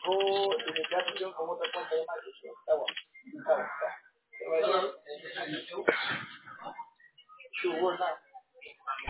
o de dedicación como otra cuenta de Microsoft. Está bueno. Está bueno. Está bueno. Sure, now.